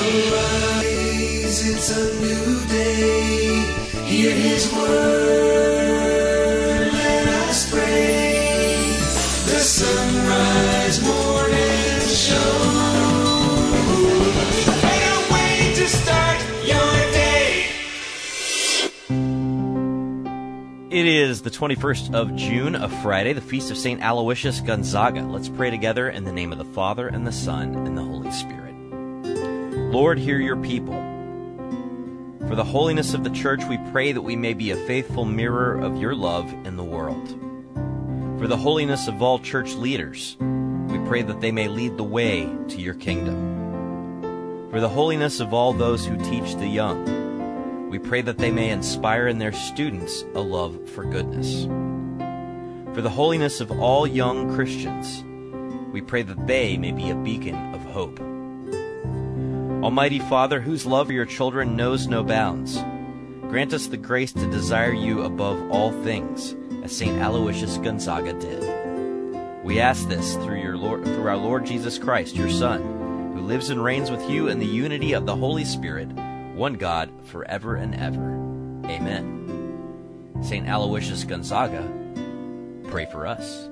Sunrise, it's a new day. Hear his word, let us pray. The Sunrise Morning Show. Can't wait to start your day. It is the 21st of June, a Friday, the feast of St. Aloysius Gonzaga. Let's pray together in the name of the Father, and the Son, and the Holy Spirit. Lord, hear your people. For the holiness of the Church, we pray that we may be a faithful mirror of your love in the world. For the holiness of all church leaders, we pray that they may lead the way to your kingdom. For the holiness of all those who teach the young, we pray that they may inspire in their students a love for goodness. For the holiness of all young Christians, we pray that they may be a beacon of hope. Almighty Father, whose love for your children knows no bounds, grant us the grace to desire you above all things, as St. Aloysius Gonzaga did. We ask this through our Lord Jesus Christ, your Son, who lives and reigns with you in the unity of the Holy Spirit, one God, forever and ever. Amen. St. Aloysius Gonzaga, pray for us.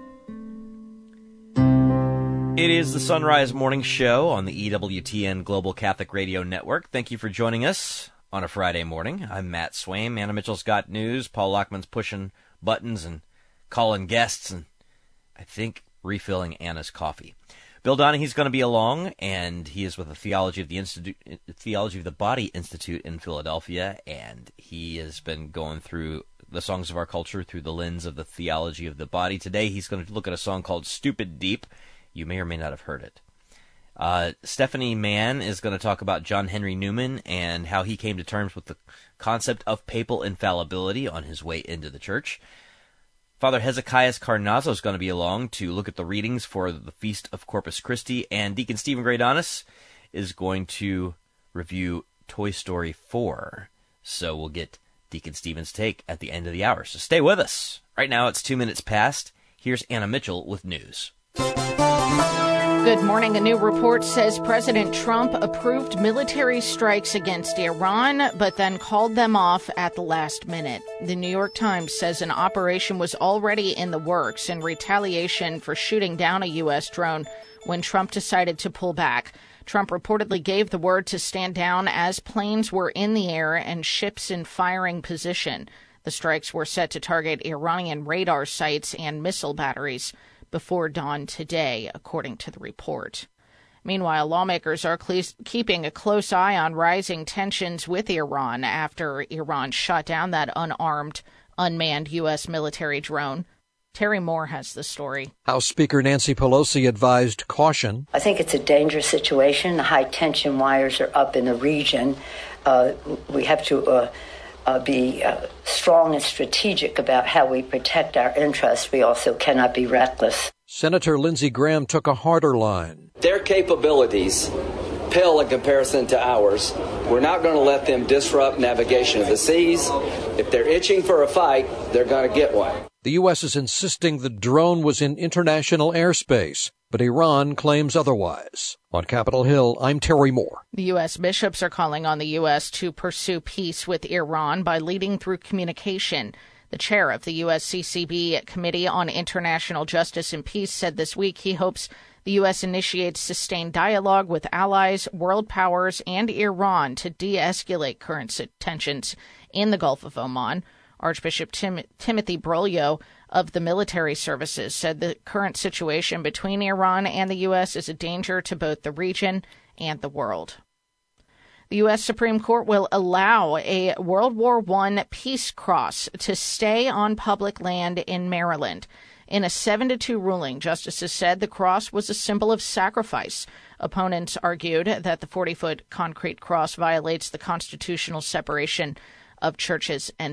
It is the Sunrise Morning Show on the EWTN Global Catholic Radio Network. Thank you for joining us on a Friday morning. I'm Matt Swaim. Anna Mitchell's got news. Paul Lockman's pushing buttons and calling guests and, I think, refilling Anna's coffee. Bill Donahue going to be along, and he is with the Theology of the Body Institute in Philadelphia, and he has been going through the songs of our culture through the lens of the theology of the body. Today he's going to look at a song called Stupid Deep. You may or may not have heard it. Stephanie Mann is going to talk about John Henry Newman and how he came to terms with the concept of papal infallibility on his way into the church. Father Hezekiah Carnazzo is going to be along to look at the readings for the Feast of Corpus Christi, and Deacon Stephen Graydonis is going to review Toy Story 4. So we'll get Deacon Stephen's take at the end of the hour. So stay with us. Right now it's 2 minutes past. Here's Anna Mitchell with news. Good morning. A new report says President Trump approved military strikes against Iran, but then called them off at the last minute. The New York Times says an operation was already in the works in retaliation for shooting down a U.S. drone when Trump decided to pull back. Trump reportedly gave the word to stand down as planes were in the air and ships in firing position. The strikes were set to target Iranian radar sites and missile batteries before dawn today, according to the report. Meanwhile, lawmakers are keeping a close eye on rising tensions with Iran after Iran shot down that unarmed, unmanned U.S. military drone. Terry Moore has the story. House Speaker Nancy Pelosi advised caution. I think it's a dangerous situation. The high-tension wires are up in the region. We have to be strong and strategic about how we protect our interests. We also cannot be reckless. Senator Lindsey Graham took a harder line. Their capabilities pale in comparison to ours. We're not going to let them disrupt navigation of the seas. If they're itching for a fight, they're going to get one. The U.S. is insisting the drone was in international airspace, but Iran claims otherwise. On Capitol Hill, I'm Terry Moore. The U.S. bishops are calling on the U.S. to pursue peace with Iran by leading through communication. The chair of the USCCB Committee on International Justice and Peace said this week he hopes the U.S. initiates sustained dialogue with allies, world powers, and Iran to de-escalate current tensions in the Gulf of Oman. Archbishop Timothy Broglio of the military services said the current situation between Iran and the U.S. is a danger to both the region and the world. The U.S. Supreme Court will allow a World War I Peace Cross to stay on public land in Maryland. In a 7-2 ruling, justices said the cross was a symbol of sacrifice. Opponents argued that the 40-foot concrete cross violates the constitutional separation of church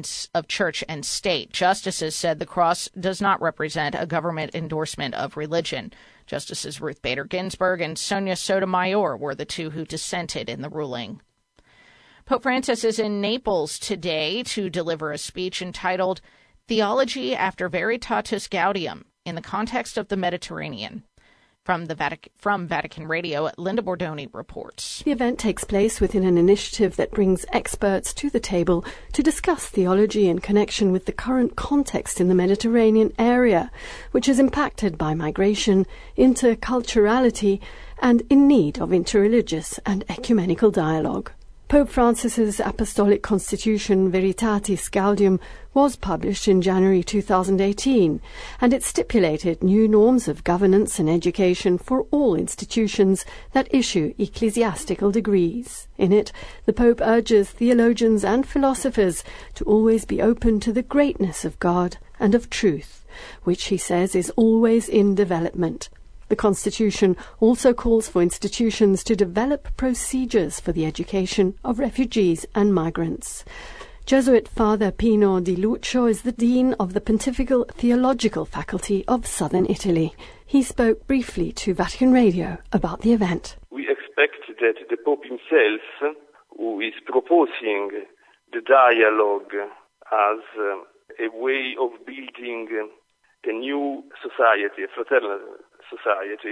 and state. Justices said the cross does not represent a government endorsement of religion. Justices Ruth Bader Ginsburg and Sonia Sotomayor were the two who dissented in the ruling. Pope Francis is in Naples today to deliver a speech entitled Theology After Veritatis Gaudium in the Context of the Mediterranean. From Vatican Radio, Linda Bordoni reports. The event takes place within an initiative that brings experts to the table to discuss theology in connection with the current context in the Mediterranean area, which is impacted by migration, interculturality, and in need of interreligious and ecumenical dialogue. Pope Francis's Apostolic Constitution Veritatis Gaudium was published in January 2018, and it stipulated new norms of governance and education for all institutions that issue ecclesiastical degrees. In it, the Pope urges theologians and philosophers to always be open to the greatness of God and of truth, which he says is always in development. The Constitution also calls for institutions to develop procedures for the education of refugees and migrants. Jesuit Father Pino Di Lucio is the Dean of the Pontifical Theological Faculty of Southern Italy. He spoke briefly to Vatican Radio about the event. We expect that the Pope himself, who is proposing the dialogue as a way of building a new society, a fraternal society,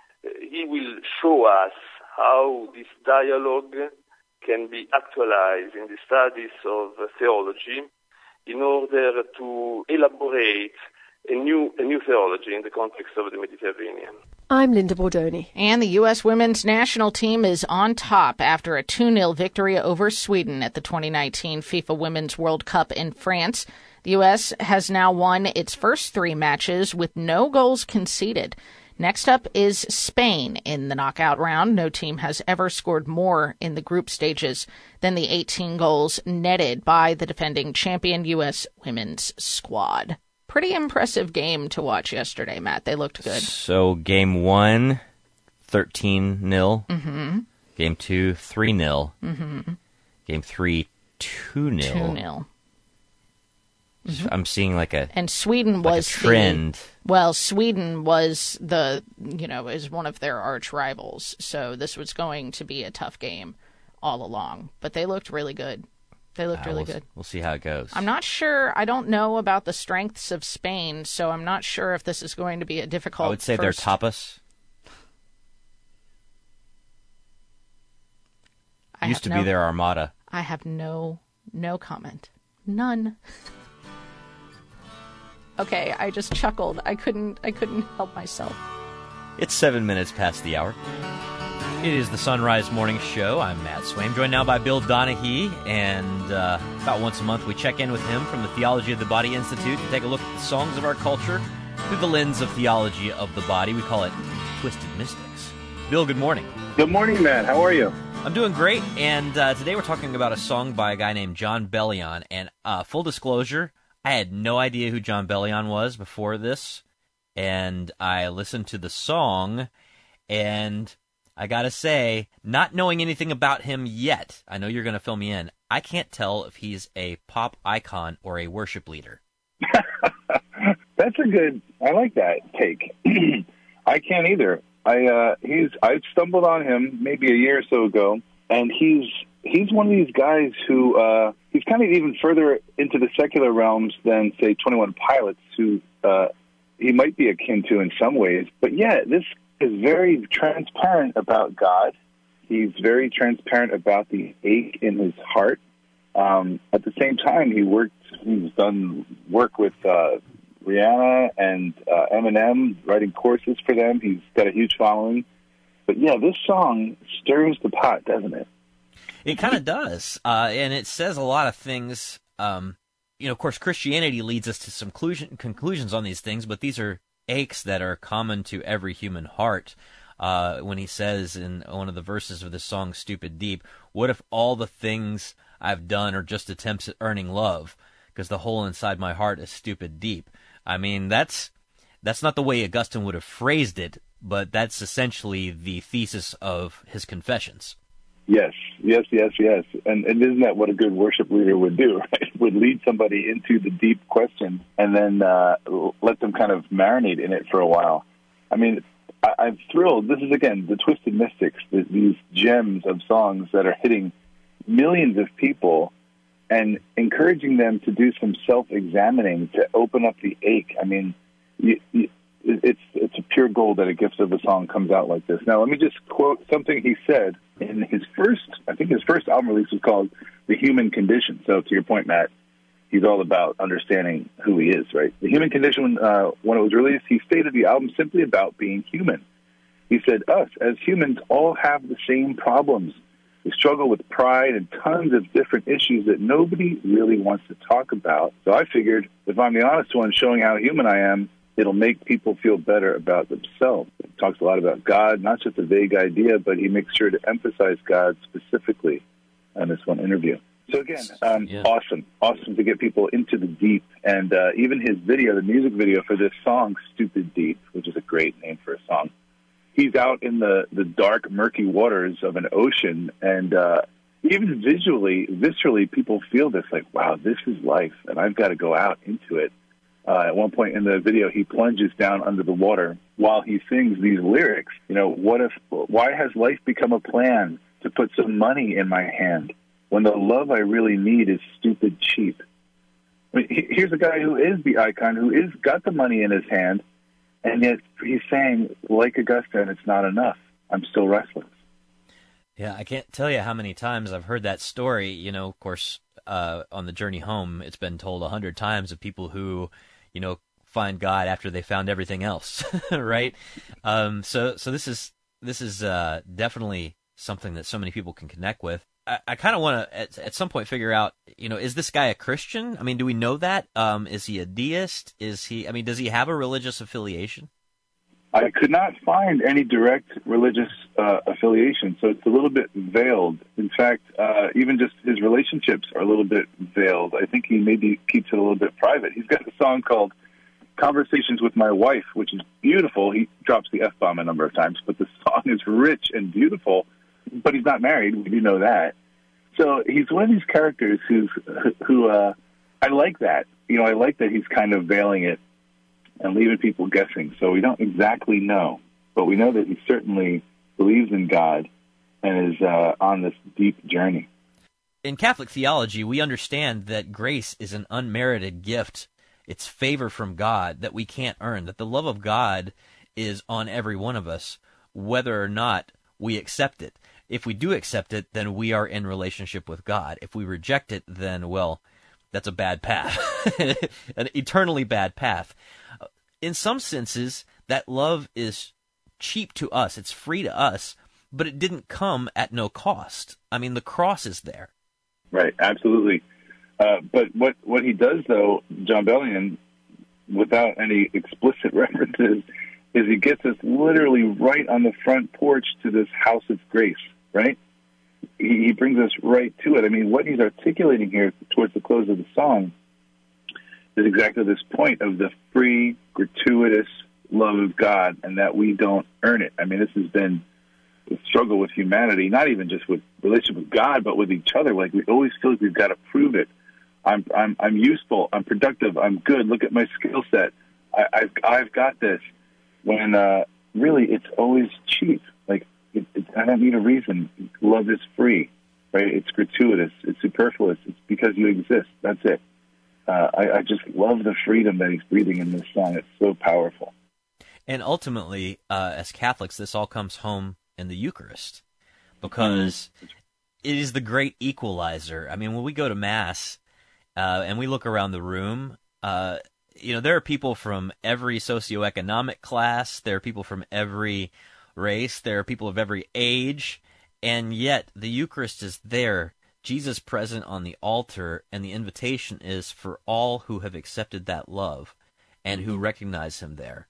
he will show us how this dialogue can be actualized in the studies of theology in order to elaborate a new theology in the context of the Mediterranean. I'm Linda Bordoni. And the U.S. women's national team is on top after a 2-0 victory over Sweden at the 2019 FIFA Women's World Cup in France. The U.S. has now won its first 3 matches with no goals conceded. Next up is Spain in the knockout round. No team has ever scored more in the group stages than the 18 goals netted by the defending champion U.S. women's squad. Pretty impressive game to watch yesterday, Matt. They looked good. So game 1, 13-0. Mm-hmm. Game 2, 3-0. Mm-hmm. Game 3, 2-0. 2-0. Mm-hmm. I'm seeing and Sweden was a trend. Sweden was is one of their arch rivals, so this was going to be a tough game all along. But they looked really good. They looked really good. We'll see how it goes. I'm not sure. I don't know about the strengths of Spain, so I'm not sure if this is going to be a difficult. I would say they're tapas. Used to be their armada. I have no comment. None. Okay, I just chuckled. I couldn't help myself. It's 7 minutes past the hour. It is the Sunrise Morning Show. I'm Matt Swaim, joined now by Bill Donahue, and about once a month we check in with him from the Theology of the Body Institute to take a look at the songs of our culture through the lens of theology of the body. We call it Twisted Mystics. Bill, good morning. Good morning, Matt. How are you? I'm doing great, and today we're talking about a song by a guy named Jon Bellion, and full disclosure, I had no idea who Jon Bellion was before this, and I listened to the song, and I gotta say, not knowing anything about him yet, I know you're gonna fill me in, I can't tell if he's a pop icon or a worship leader. That's I like that take. I can't either. I stumbled on him maybe a year or so ago, and he's one of these guys who he's kind of even further into the secular realms than, say, 21 Pilots, who he might be akin to in some ways. But yeah, this is very transparent about God. He's very transparent about the ache in his heart. At the same time, he's done work with Rihanna and Eminem, writing courses for them. He's got a huge following. But yeah, this song stirs the pot, doesn't it? It kind of does, and it says a lot of things. Of course, Christianity leads us to some conclusions on these things, but these are aches that are common to every human heart. When he says in one of the verses of the song, Stupid Deep, what if all the things I've done are just attempts at earning love, because the hole inside my heart is stupid deep. I mean, that's not the way Augustine would have phrased it, but that's essentially the thesis of his Confessions. Yes. And isn't that what a good worship leader would do, right? Would lead somebody into the deep question and then let them kind of marinate in it for a while. I mean, I'm thrilled. This is, again, the Twisted Mystics, these gems of songs that are hitting millions of people and encouraging them to do some self-examining, to open up the ache. I mean, it's a pure gold that a gift of a song comes out like this. Now, let me just quote something he said in his first album release was called The Human Condition. So to your point, Matt, he's all about understanding who he is, right? The Human Condition, when it was released, he stated the album simply about being human. He said, us, as humans, all have the same problems. We struggle with pride and tons of different issues that nobody really wants to talk about. So I figured, if I'm the honest one showing how human I am, it'll make people feel better about themselves. He talks a lot about God, not just a vague idea, but he makes sure to emphasize God specifically in this one interview. So again, awesome to get people into the deep. And even his video, the music video for this song, Stupid Deep, which is a great name for a song, he's out in the dark, murky waters of an ocean, and even viscerally, people feel this, like, wow, this is life, and I've got to go out into it. At one point in the video, he plunges down under the water while he sings these lyrics. You know, why has life become a plan to put some money in my hand when the love I really need is stupid cheap? I mean, here's a guy who is the icon, who is got the money in his hand, and yet he's saying, like Augustine, it's not enough. I'm still restless. Yeah, I can't tell you how many times I've heard that story. You know, of course, on the journey home, it's been told 100 times of people who, you know, find God after they found everything else, right? So this is definitely something that so many people can connect with. I kind of want to at some point figure out, you know, is this guy a Christian? I mean, do we know that? Is he a deist? Does he have a religious affiliation? I could not find any direct religious affiliation, so it's a little bit veiled. In fact, even just his relationships are a little bit veiled. I think he maybe keeps it a little bit private. He's got a song called Conversations with My Wife, which is beautiful. He drops the F-bomb a number of times, but the song is rich and beautiful, but he's not married. We do know that. So he's one of these characters who I like that. You know, I like that he's kind of veiling it and leaving people guessing. So we don't exactly know, but we know that he certainly believes in God and is on this deep journey. In Catholic theology, we understand that grace is an unmerited gift. It's favor from God that we can't earn, that the love of God is on every one of us, whether or not we accept it. If we do accept it, then we are in relationship with God. If we reject it, then, well, that's a bad path, an eternally bad path. In some senses, that love is cheap to us. It's free to us, but it didn't come at no cost. I mean, the cross is there. Right, absolutely. But what he does, though, Jon Bellion, without any explicit references, is he gets us literally right on the front porch to this house of grace, right? He brings us right to it. I mean, what he's articulating here towards the close of the song is exactly this point of the free, gratuitous love of God, and that we don't earn it. I mean, this has been a struggle with humanity, not even just with relationship with God, but with each other. Like, we always feel like we've got to prove it. I'm useful. I'm productive. I'm good. Look at my skill set. I've got this. When really, it's always cheap. Like, I don't need a reason. Love is free, right? It's gratuitous. It's superfluous. It's because you exist. That's it. I just love the freedom that he's breathing in this song. It's so powerful. And ultimately, as Catholics, this all comes home in the Eucharist, because it is the great equalizer. I mean, when we go to Mass and we look around the room, you know, there are people from every socioeconomic class, there are people from every race, there are people of every age, and yet the Eucharist is there, Jesus present on the altar, and the invitation is for all who have accepted that love and who recognize him there.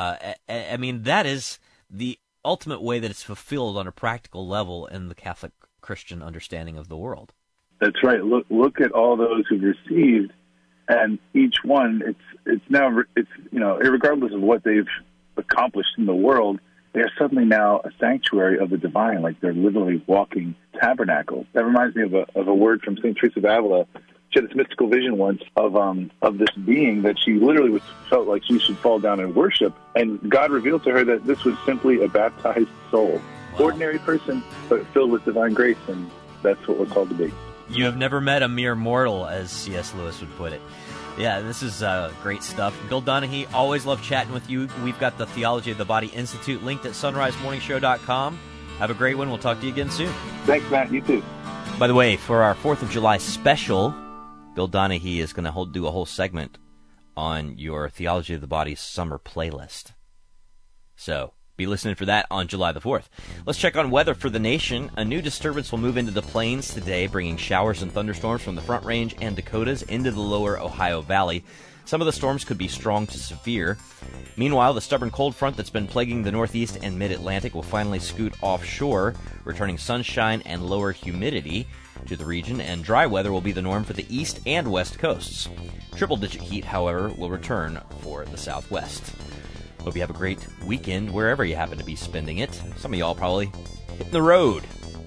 I mean, that is the ultimate way that it's fulfilled on a practical level in the Catholic Christian understanding of the world. That's right. Look at all those who've received, and each one, it's now, you know, regardless of what they've accomplished in the world, they are suddenly now a sanctuary of the divine, like they're literally walking tabernacles. That reminds me of a word from St. Teresa of Avila. She had this mystical vision once of this being that she literally felt like she should fall down and worship, and God revealed to her that this was simply a baptized soul. Wow. Ordinary person, but filled with divine grace, and that's what we're called to be. You have never met a mere mortal, as C.S. Lewis would put it. Yeah, this is great stuff. Bill Donahue, always love chatting with you. We've got the Theology of the Body Institute linked at sunrisemorningshow.com. Have a great one. We'll talk to you again soon. Thanks, Matt. You too. By the way, for our 4th of July special, Bill Donahue is going to do a whole segment on your Theology of the Body summer playlist. So be listening for that on July the 4th. Let's check on weather for the nation. A new disturbance will move into the plains today, bringing showers and thunderstorms from the Front Range and Dakotas into the lower Ohio Valley. Some of the storms could be strong to severe. Meanwhile, the stubborn cold front that's been plaguing the Northeast and Mid-Atlantic will finally scoot offshore, returning sunshine and lower humidity to the region, and dry weather will be the norm for the east and west coasts. Triple-digit heat, however, will return for the Southwest. Hope you have a great weekend wherever you happen to be spending it. Some of y'all probably hitting the road.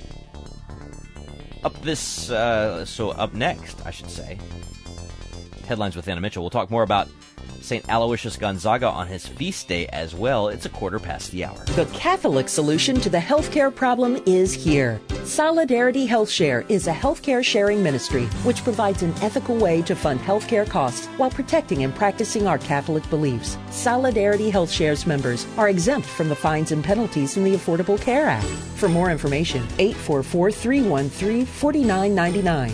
Up next, I should say, Headlines with Anna Mitchell. We'll talk more about St. Aloysius Gonzaga on his feast day as well. It's 1:15 the hour. The Catholic solution to the healthcare problem is here. Solidarity Health Share is a healthcare sharing ministry which provides an ethical way to fund healthcare costs while protecting and practicing our Catholic beliefs. Solidarity Health Share's members are exempt from the fines and penalties in the Affordable Care Act. For more information, 844-313-4999,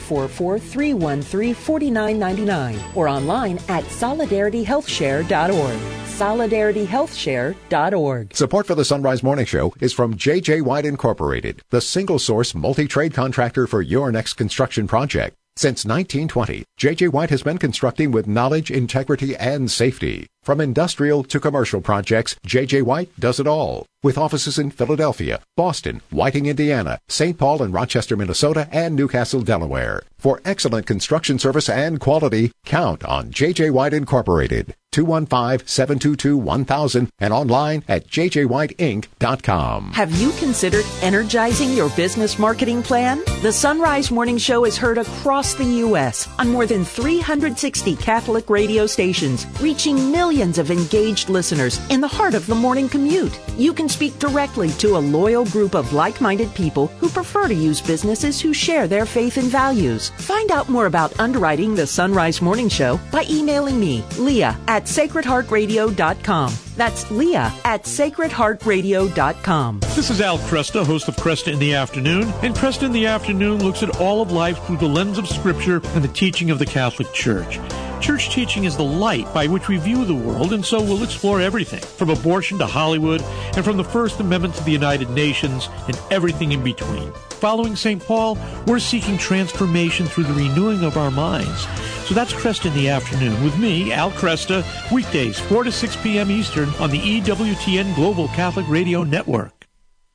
844-313-4999, or online at solidarityhealthshare.org. solidarityhealthshare.org. Support for the Sunrise Morning Show is from J.J. White Incorporated, the single-source multi-trade contractor for your next construction project. Since 1920, J.J. White has been constructing with knowledge, integrity, and safety. From industrial to commercial projects, J.J. White does it all. With offices in Philadelphia, Boston, Whiting, Indiana, St. Paul and Rochester, Minnesota, and Newcastle, Delaware. For excellent construction service and quality, count on J.J. White Incorporated. 215-722-1000 and online at jjwhiteinc.com. Have you considered energizing your business marketing plan? The Sunrise Morning Show is heard across the U.S. on more than 360 Catholic radio stations, reaching millions of engaged listeners in the heart of the morning commute. You can speak directly to a loyal group of like-minded people who prefer to use businesses who share their faith and values. Find out more about underwriting the Sunrise Morning Show by emailing me, Leah, at sacredheartradio.com. That's Leah at sacredheartradio.com. This is Al Kresta, host of Kresta in the Afternoon. And Kresta in the Afternoon looks at all of life through the lens of Scripture and the teaching of the Catholic Church. Church teaching is the light by which we view the world, and so we'll explore everything, from abortion to Hollywood, and from the First Amendment to the United Nations, and everything in between. Following St. Paul, we're seeking transformation through the renewing of our minds. So that's Kresta in the Afternoon with me, Al Kresta, weekdays 4 to 6 p.m. Eastern on the EWTN Global Catholic Radio Network.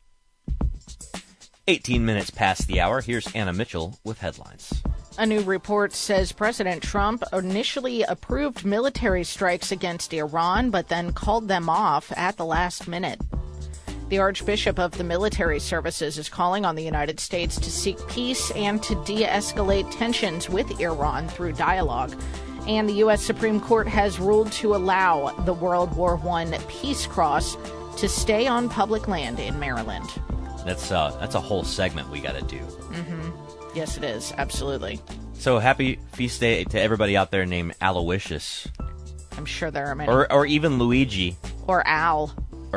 18 minutes past the hour. Here's Anna Mitchell with headlines. A new report says President Trump initially approved military strikes against Iran, but then called them off at the last minute. The Archbishop of the Military Services is calling on the United States to seek peace and to de-escalate tensions with Iran through dialogue. And the U.S. Supreme Court has ruled to allow the World War I Peace Cross to stay on public land in Maryland. That's a whole segment we got to do. Mm-hmm. Yes, it is. Absolutely. So happy feast day to everybody out there named Aloysius. I'm sure there are many. Or even Luigi. Or Al.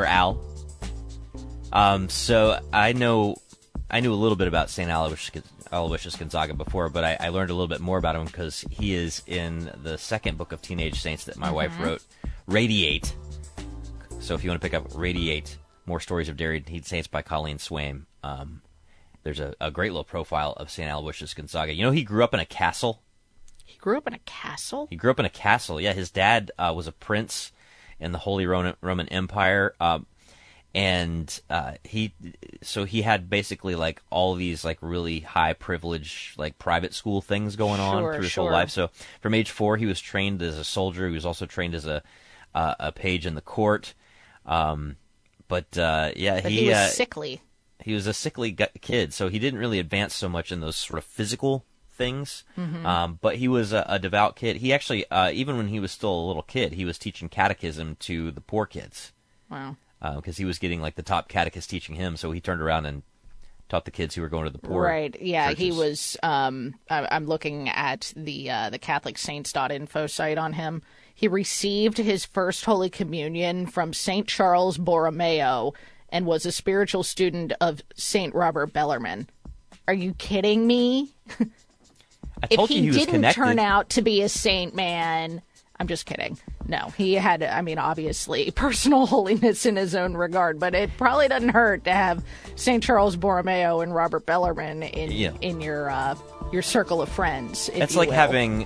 So I knew a little bit about St. Aloysius Gonzaga before, but I learned a little bit more about him because he is in the second book of Teenage Saints that my wife wrote, Radiate. So if you want to pick up Radiate, More Stories of Daring Saints by Colleen Swaim, there's a great little profile of St. Aloysius Gonzaga. You know, he grew up in a castle. He grew up in a castle? He grew up in a castle, yeah. His dad was a prince in the Holy Roman Empire, and he had basically like all these like really high privilege like private school things going on through his whole life. So from age 4, he was trained as a soldier. He was also trained as a page in the court. But he was sickly. He was a sickly kid, so he didn't really advance so much in those sort of physical things. Mm-hmm. But he was a devout kid. He actually, even when he was still a little kid, he was teaching catechism to the poor kids. Wow. Because he was getting like the top catechist teaching him, so he turned around and taught the kids who were going to the poor. Right. Yeah, churches. he was. I'm looking at the CatholicSaints.info site on him. He received his first Holy Communion from St. Charles Borromeo and was a spiritual student of St. Robert Bellarmine. Are you kidding me? I told if you he was didn't connected. turn out to be a saint, man, I'm just kidding. No, he had, obviously, personal holiness in his own regard, but it probably doesn't hurt to have St. Charles Borromeo and Robert Bellarmine in your circle of friends. It's like having,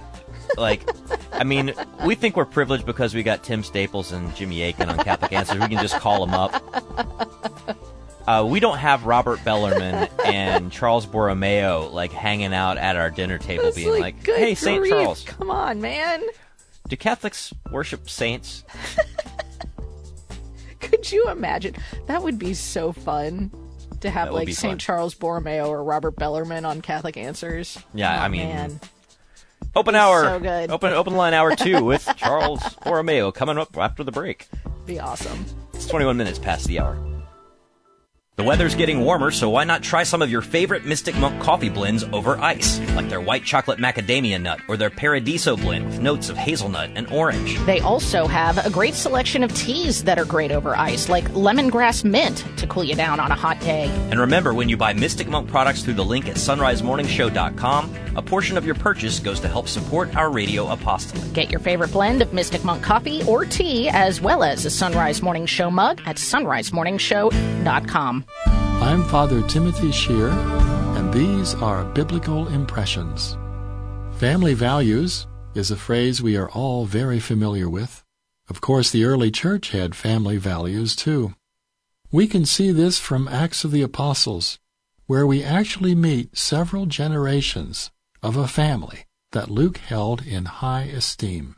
we think we're privileged because we got Tim Staples and Jimmy Aiken on Catholic Answers. We can just call them up. We don't have Robert Bellarmine and Charles Borromeo hanging out at our dinner table, being like, "Hey, St. Charles, come on, man." Do Catholics worship saints? Could you imagine? That would be so fun to have St. Charles Borromeo or Robert Bellarmine on Catholic Answers. Yeah, man. Open hour. So good. Open line hour 2 with Charles Borromeo coming up after the break. Be awesome. It's 21 minutes past the hour. The weather's getting warmer, so why not try some of your favorite Mystic Monk coffee blends over ice, like their white chocolate macadamia nut or their Paradiso blend with notes of hazelnut and orange. They also have a great selection of teas that are great over ice, like lemongrass mint to cool you down on a hot day. And remember, when you buy Mystic Monk products through the link at sunrisemorningshow.com, a portion of your purchase goes to help support our radio apostolate. Get your favorite blend of Mystic Monk coffee or tea, as well as a Sunrise Morning Show mug at sunrisemorningshow.com. I'm Father Timothy Shear, and these are Biblical Impressions. Family values is a phrase we are all very familiar with. Of course, the early church had family values too. We can see this from Acts of the Apostles, where we actually meet several generations of a family that Luke held in high esteem.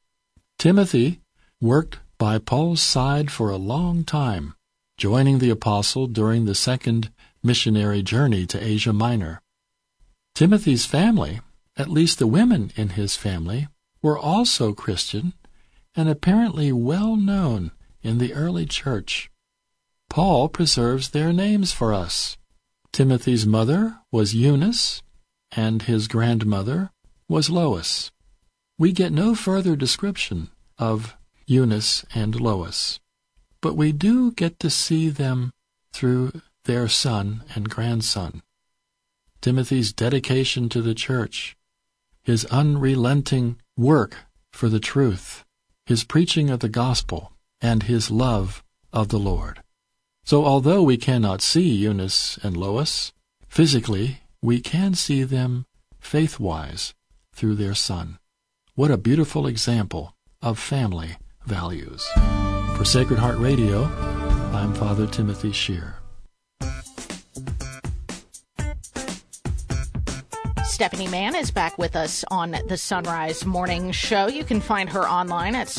Timothy worked by Paul's side for a long time, joining the apostle during the second missionary journey to Asia Minor. Timothy's family, at least the women in his family, were also Christian and apparently well known in the early church. Paul preserves their names for us. Timothy's mother was Eunice, and his grandmother was Lois. We get no further description of Eunice and Lois, but we do get to see them through their son and grandson. Timothy's dedication to the church, his unrelenting work for the truth, his preaching of the gospel, and his love of the Lord. So although we cannot see Eunice and Lois physically, we can see them faith-wise through their son. What a beautiful example of family values. For Sacred Heart Radio, I'm Father Timothy Shear. Stephanie Mann is back with us on the Sunrise Morning Show. You can find her online at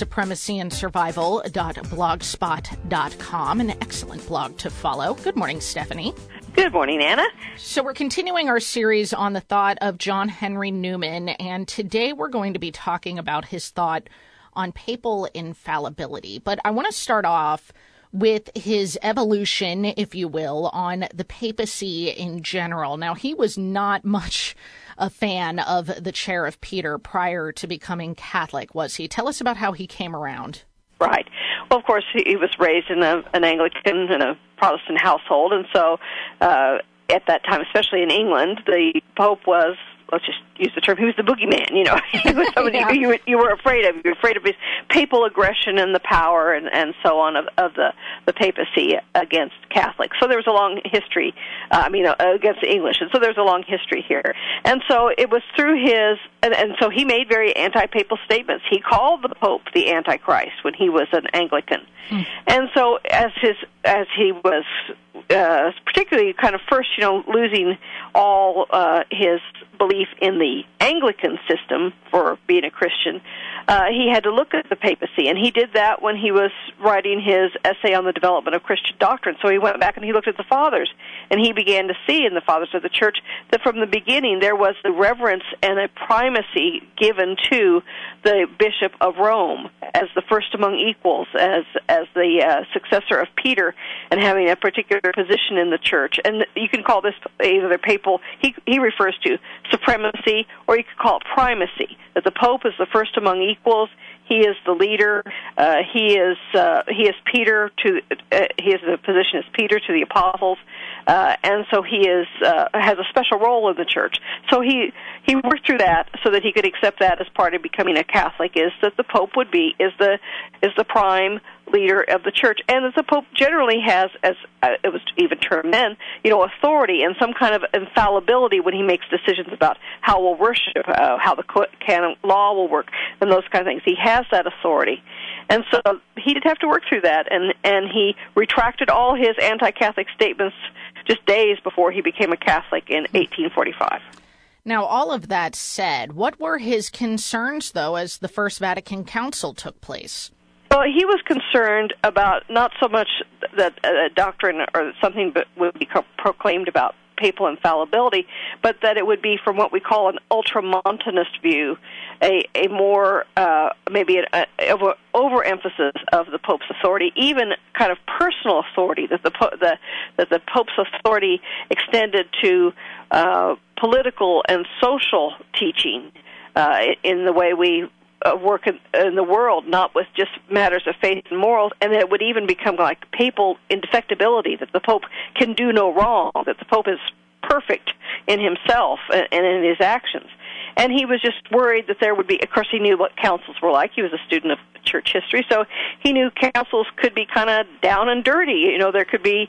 supremacyandsurvival.blogspot.com, an excellent blog to follow. Good morning, Stephanie. Good morning, Anna. So we're continuing our series on the thought of John Henry Newman, and today we're going to be talking about his thought on papal infallibility. But I want to start off with his evolution, if you will, on the papacy in general. Now, he was not much a fan of the chair of Peter prior to becoming Catholic, was he? Tell us about how he came around. Right. Well, of course, he was raised in an Anglican and a Protestant household, and so at that time, especially in England, the Pope was, let's just use the term, he was the boogeyman, you know. He was somebody you were afraid of. You were afraid of his papal aggression and the power and so on of the papacy against Catholics. So there was a long history, against the English. And so there's a long history here. And so it was through his, and so he made very anti-papal statements. He called the Pope the Antichrist when he was an Anglican. And so as he was particularly kind of first, losing all his belief in the Anglican system for being a Christian, he had to look at the papacy, and he did that when he was writing his essay on the development of Christian doctrine. So he went back and he looked at the fathers, and he began to see in the fathers of the church that from the beginning there was the reverence and a primacy given to the Bishop of Rome as the first among equals, as the successor of Peter, and having a particular position in the church. And you can call this either papal, he refers to supremacy, or you could call it primacy, that the Pope is the first among equals. He is the leader. He is Peter to he has a position as Peter to the apostles, and so he has a special role in the church. So he worked through that so that he could accept that as part of becoming a Catholic. Is that the Pope is the prime leader of the church, and that the Pope generally has, as it was even termed then, authority and some kind of infallibility when he makes decisions about how we'll worship, how the canon law will work, and those kind of things. He has that authority, and so he did have to work through that, and he retracted all his anti-Catholic statements just days before he became a Catholic in 1845. Now, all of that said, what were his concerns, though, as the First Vatican Council took place? Well, he was concerned about not so much that a doctrine or something would be proclaimed about papal infallibility, but that it would be from what we call an ultramontanist view, a more maybe an overemphasis of the Pope's authority, even kind of personal authority, that the Pope's authority extended to political and social teaching in the way we work in the world, not with just matters of faith and morals, and that it would even become like papal indefectibility, that the Pope can do no wrong, that the Pope is perfect in himself and in his actions. And he was just worried that there would be, of course he knew what councils were like. He was a student of church history, so he knew councils could be kind of down and dirty. There could be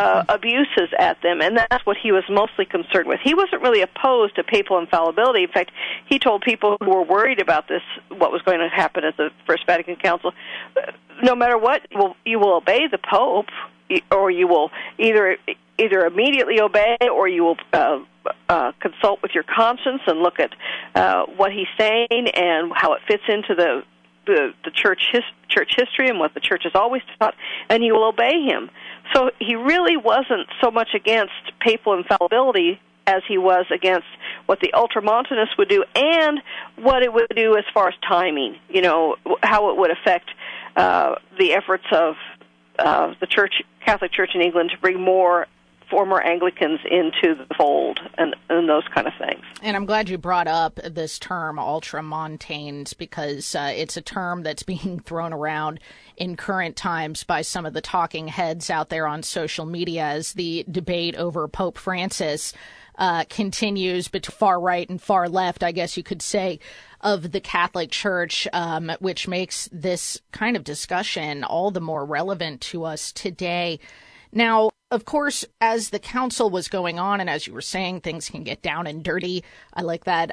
abuses at them, and that's what he was mostly concerned with. He wasn't really opposed to papal infallibility. In fact, he told people who were worried about this, what was going to happen at the First Vatican Council, no matter what, you will obey the Pope, or you will either immediately obey, or you will consult with your conscience and look at what he's saying and how it fits into the church history and what the church has always taught, and you will obey him. So he really wasn't so much against papal infallibility as he was against what the ultramontanists would do and what it would do as far as timing, how it would affect the efforts of the Catholic Church in England to bring more former Anglicans into the fold and those kind of things. And I'm glad you brought up this term, ultramontanes, because it's a term that's being thrown around in current times by some of the talking heads out there on social media as the debate over Pope Francis continues between far right and far left, I guess you could say, of the Catholic Church, which makes this kind of discussion all the more relevant to us today. Now, of course, as the council was going on, and as you were saying, things can get down and dirty. I like that.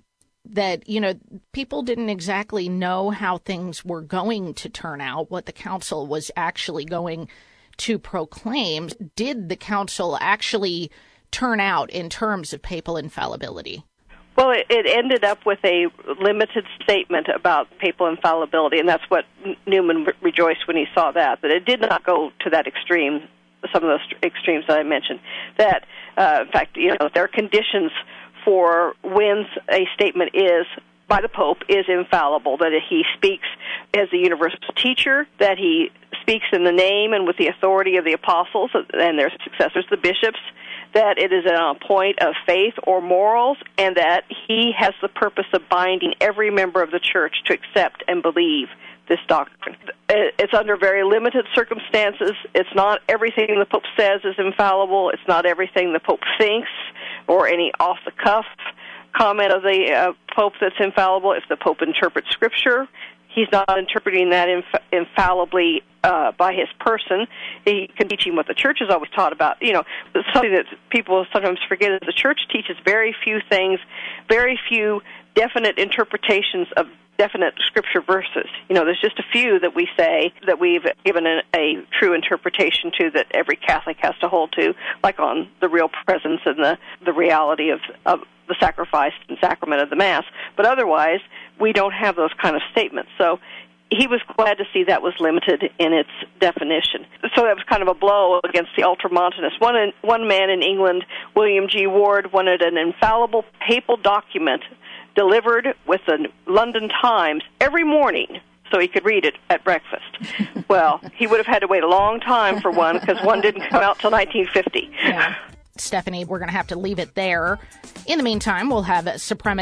People didn't exactly know how things were going to turn out, what the council was actually going to proclaim. Did the council actually turn out in terms of papal infallibility? Well, it ended up with a limited statement about papal infallibility, and that's what Newman rejoiced when he saw that it did not go to that extreme, some of those extremes that I mentioned. That, in fact, there are conditions for when a statement is, by the Pope, is infallible, that he speaks as a universal teacher, that he speaks in the name and with the authority of the apostles and their successors, the bishops, that it is on a point of faith or morals, and that he has the purpose of binding every member of the church to accept and believe this doctrine. It's under very limited circumstances. It's not everything the Pope says is infallible. It's not everything the Pope thinks or any off-the-cuff comment of the Pope that's infallible. If the Pope interprets Scripture, he's not interpreting that infallibly by his person. He can teach him what the Church has always taught about. Something that people sometimes forget is the Church teaches very few things, very few definite interpretations of definite Scripture verses. There's just a few that we say that we've given a true interpretation to, that every Catholic has to hold to, like on the real presence and the reality of the sacrifice and sacrament of the Mass. But otherwise, we don't have those kind of statements. So he was glad to see that was limited in its definition. So that was kind of a blow against the ultramontanists. One man in England, William G. Ward, wanted an infallible papal document delivered with the London Times every morning, so he could read it at breakfast. Well, he would have had to wait a long time for one because one didn't come out till 1950. Yeah. Stephanie, we're going to have to leave it there. In the meantime, we'll have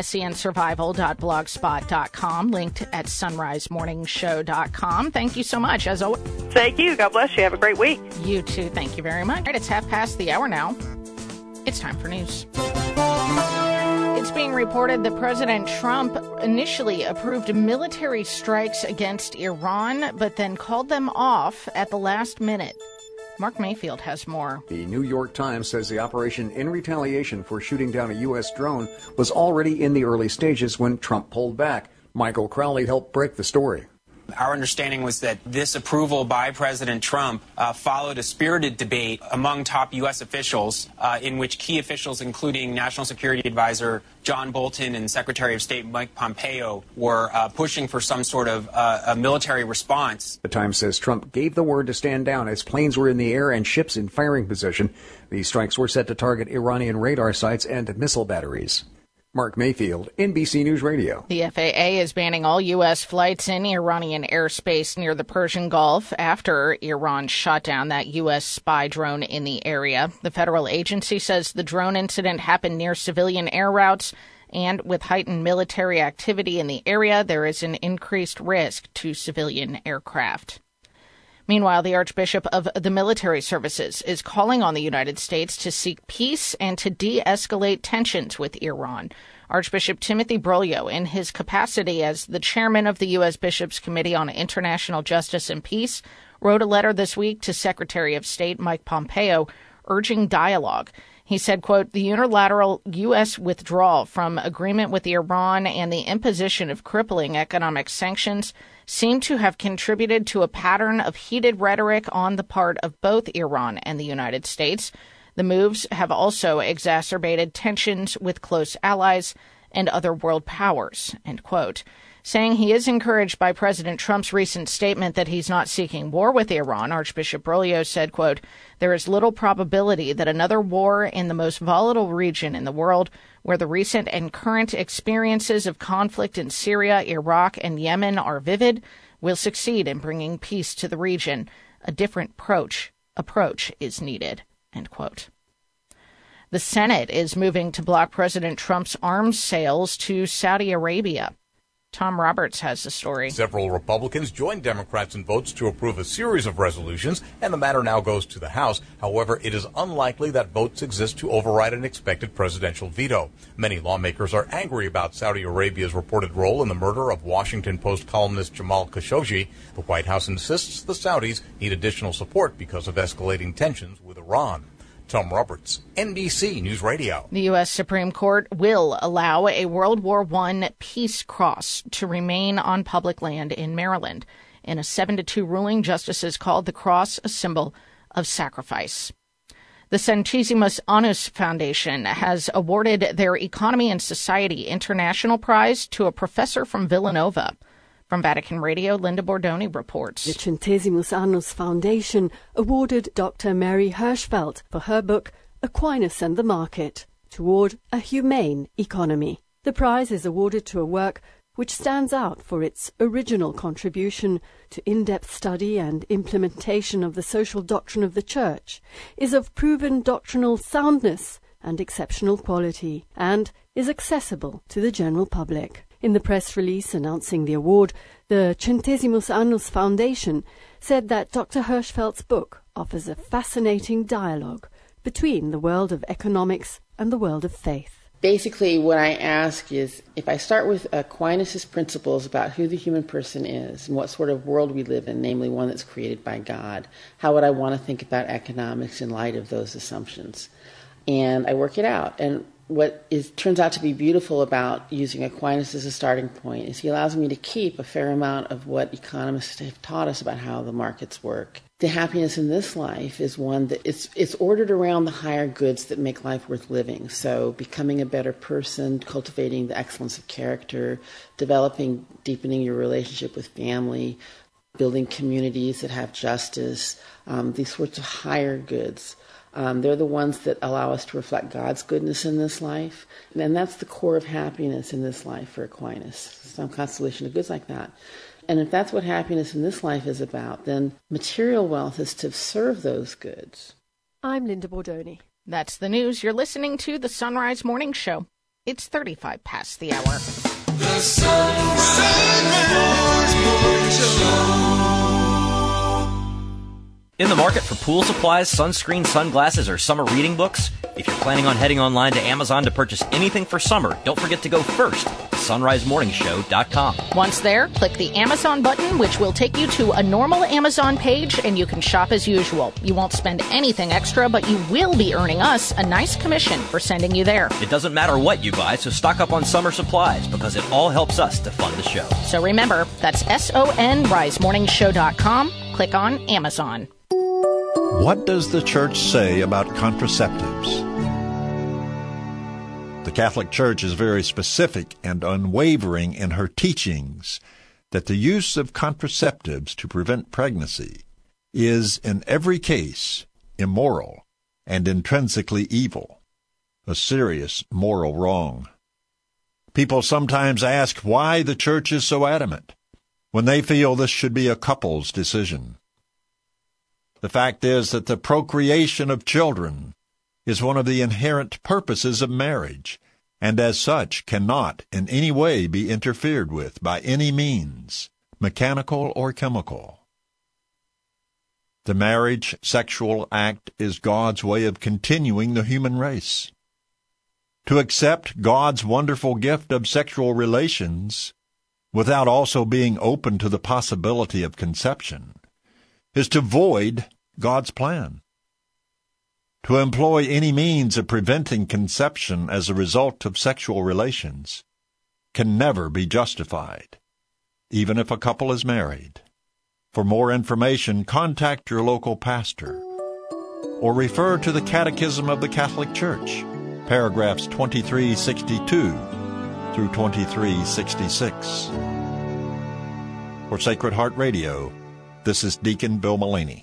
supremacyandsurvival.blogspot.com linked at sunrisemorningshow.com. Thank you so much, as always. Thank you. God bless you. Have a great week. You too. Thank you very much. All right, it's 1:30 now. It's time for news. It's being reported that President Trump initially approved military strikes against Iran, but then called them off at the last minute. Mark Mayfield has more. The New York Times says the operation in retaliation for shooting down a U.S. drone was already in the early stages when Trump pulled back. Michael Crowley helped break the story. Our understanding was that this approval by President Trump followed a spirited debate among top U.S. officials in which key officials, including National Security Advisor John Bolton and Secretary of State Mike Pompeo, were pushing for some sort of a military response. The Times says Trump gave the word to stand down as planes were in the air and ships in firing position. These strikes were set to target Iranian radar sites and missile batteries. Mark Mayfield, NBC News Radio. The FAA is banning all U.S. flights in Iranian airspace near the Persian Gulf after Iran shot down that U.S. spy drone in the area. The federal agency says the drone incident happened near civilian air routes, and with heightened military activity in the area, there is an increased risk to civilian aircraft. Meanwhile, the Archbishop of the Military Services is calling on the United States to seek peace and to de-escalate tensions with Iran. Archbishop Timothy Broglio, in his capacity as the chairman of the U.S. Bishops' Committee on International Justice and Peace, wrote a letter this week to Secretary of State Mike Pompeo urging dialogue. He said, quote, the unilateral U.S. withdrawal from agreement with Iran and the imposition of crippling economic sanctions seem to have contributed to a pattern of heated rhetoric on the part of both Iran and the United States. The moves have also exacerbated tensions with close allies and other world powers, end quote. Saying he is encouraged by President Trump's recent statement that he's not seeking war with Iran, Archbishop Broglio said, quote, there is little probability that another war in the most volatile region in the world, where the recent and current experiences of conflict in Syria, Iraq, and Yemen are vivid, will succeed in bringing peace to the region. A different approach is needed, end quote. The Senate is moving to block President Trump's arms sales to Saudi Arabia. Tom Roberts has the story. Several Republicans joined Democrats in votes to approve a series of resolutions, and the matter now goes to the House. However, it is unlikely that votes exist to override an expected presidential veto. Many lawmakers are angry about Saudi Arabia's reported role in the murder of Washington Post columnist Jamal Khashoggi. The White House insists the Saudis need additional support because of escalating tensions with Iran. Tom Roberts, NBC News Radio. The U.S. Supreme Court will allow a World War I Peace Cross to remain on public land in Maryland. In a 7-2 ruling, justices called the cross a symbol of sacrifice. The Centesimus Annus Foundation has awarded their Economy and Society International Prize to a professor from Villanova. From Vatican Radio, Linda Bordoni reports. The Centesimus Annus Foundation awarded Dr. Mary Hirschfeld for her book Aquinas and the Market, Toward a Humane Economy. The prize is awarded to a work which stands out for its original contribution to in-depth study and implementation of the social doctrine of the Church, is of proven doctrinal soundness and exceptional quality, and is accessible to the general public. In the press release announcing the award, the Centesimus Annus Foundation said that Dr. Hirschfeld's book offers a fascinating dialogue between the world of economics and the world of faith. Basically, what I ask is, if I start with Aquinas' principles about who the human person is and what sort of world we live in, namely one that's created by God, how would I want to think about economics in light of those assumptions? And I work it out. And what turns out to be beautiful about using Aquinas as a starting point is he allows me to keep a fair amount of what economists have taught us about how the markets work. The happiness in this life is one that it's ordered around the higher goods that make life worth living. So becoming a better person, cultivating the excellence of character, deepening your relationship with family, building communities that have justice, these sorts of higher goods. They're the ones that allow us to reflect God's goodness in this life. And that's the core of happiness in this life for Aquinas. Some constellation of goods like that. And if that's what happiness in this life is about, then material wealth is to serve those goods. I'm Linda Bordoni. That's the news. You're listening to the Sunrise Morning Show. It's 35 past the hour. The Sunrise Morning Show. In the market for pool supplies, sunscreen, sunglasses, or summer reading books? If you're planning on heading online to Amazon to purchase anything for summer, don't forget to go first to sunrisemorningshow.com. Once there, click the Amazon button, which will take you to a normal Amazon page, and you can shop as usual. You won't spend anything extra, but you will be earning us a nice commission for sending you there. It doesn't matter what you buy, so stock up on summer supplies because it all helps us to fund the show. So remember, that's sonrisemorningshow.com. Click on Amazon. What does the church say about contraceptives? The Catholic Church is very specific and unwavering in her teachings that the use of contraceptives to prevent pregnancy is, in every case, immoral and intrinsically evil, a serious moral wrong. People sometimes ask why the Church is so adamant when they feel this should be a couple's decision. The fact is that the procreation of children is one of the inherent purposes of marriage, and as such cannot in any way be interfered with by any means, mechanical or chemical. The marriage sexual act is God's way of continuing the human race. To accept God's wonderful gift of sexual relations without also being open to the possibility of conception is to void God's plan. To employ any means of preventing conception as a result of sexual relations can never be justified, even if a couple is married. For more information, contact your local pastor or refer to the Catechism of the Catholic Church, paragraphs 2362 through 2366. For Sacred Heart Radio, this is Deacon Bill Mullaney.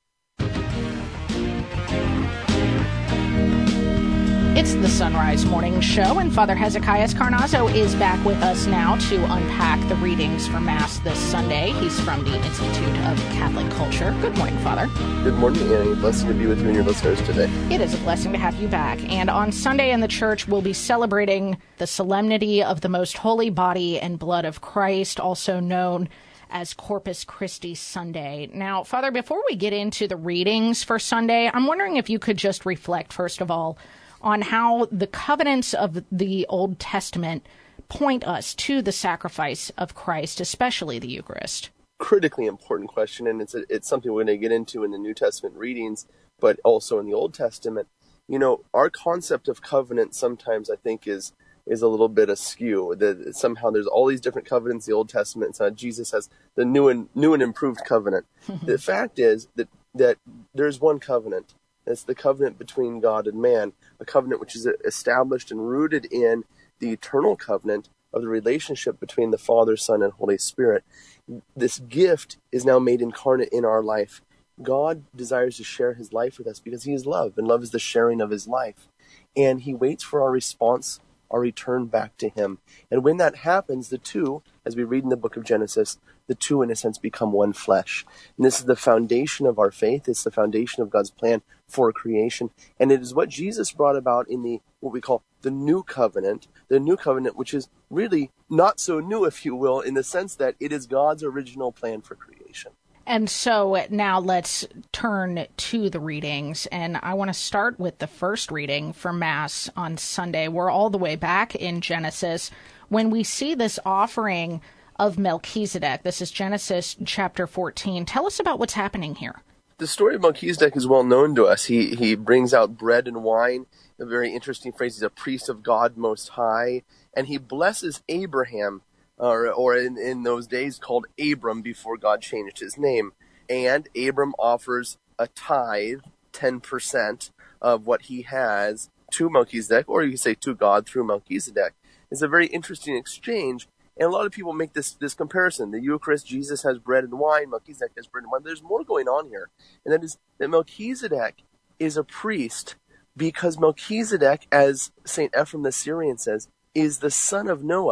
It's the Sunrise Morning Show, and Father Hezekiah Carnazzo is back with us now to unpack the readings for Mass this Sunday. He's from the Institute of Catholic Culture. Good morning, Father. Good morning, Annie. Blessing to be with you and your listeners today. It is a blessing to have you back. And on Sunday in the church, we'll be celebrating the solemnity of the most holy body and blood of Christ, also known as Corpus Christi Sunday. Now, Father, before we get into the readings for Sunday, I'm wondering if you could just reflect, first of all, on how the covenants of the Old Testament point us to the sacrifice of Christ, especially the Eucharist. Critically important question, and it's something we're going to get into in the New Testament readings, but also in the Old Testament. You know, our concept of covenant sometimes, I think, is a little bit askew. That somehow there's all these different covenants in the Old Testament, and Jesus has the new and improved covenant. The fact is that there's one covenant. It's the covenant between God and man, a covenant which is established and rooted in the eternal covenant of the relationship between the Father, Son, and Holy Spirit. This gift is now made incarnate in our life. God desires to share his life with us because he is love, and love is the sharing of his life. And he waits for our response, our return back to him. And when that happens, the two, as we read in the book of Genesis, the two, in a sense, become one flesh. And this is the foundation of our faith. It's the foundation of God's plan for creation. And it is what Jesus brought about in what we call the new covenant, which is really not so new, if you will, in the sense that it is God's original plan for creation. And so now let's turn to the readings. And I want to start with the first reading for Mass on Sunday. We're all the way back in Genesis when we see this offering of Melchizedek. This is Genesis chapter 14. Tell us about what's happening here. The story of Melchizedek is well known to us. He brings out bread and wine, a very interesting phrase. He's a priest of God Most High, and he blesses Abraham, or in those days called Abram before God changed his name. And Abram offers a tithe, 10% of what he has to Melchizedek, or you can say to God through Melchizedek. It's a very interesting exchange. And a lot of people make this comparison. The Eucharist, Jesus has bread and wine, Melchizedek has bread and wine. But there's more going on here. And that is that Melchizedek is a priest because Melchizedek, as St. Ephraim the Syrian says, is the son of Noah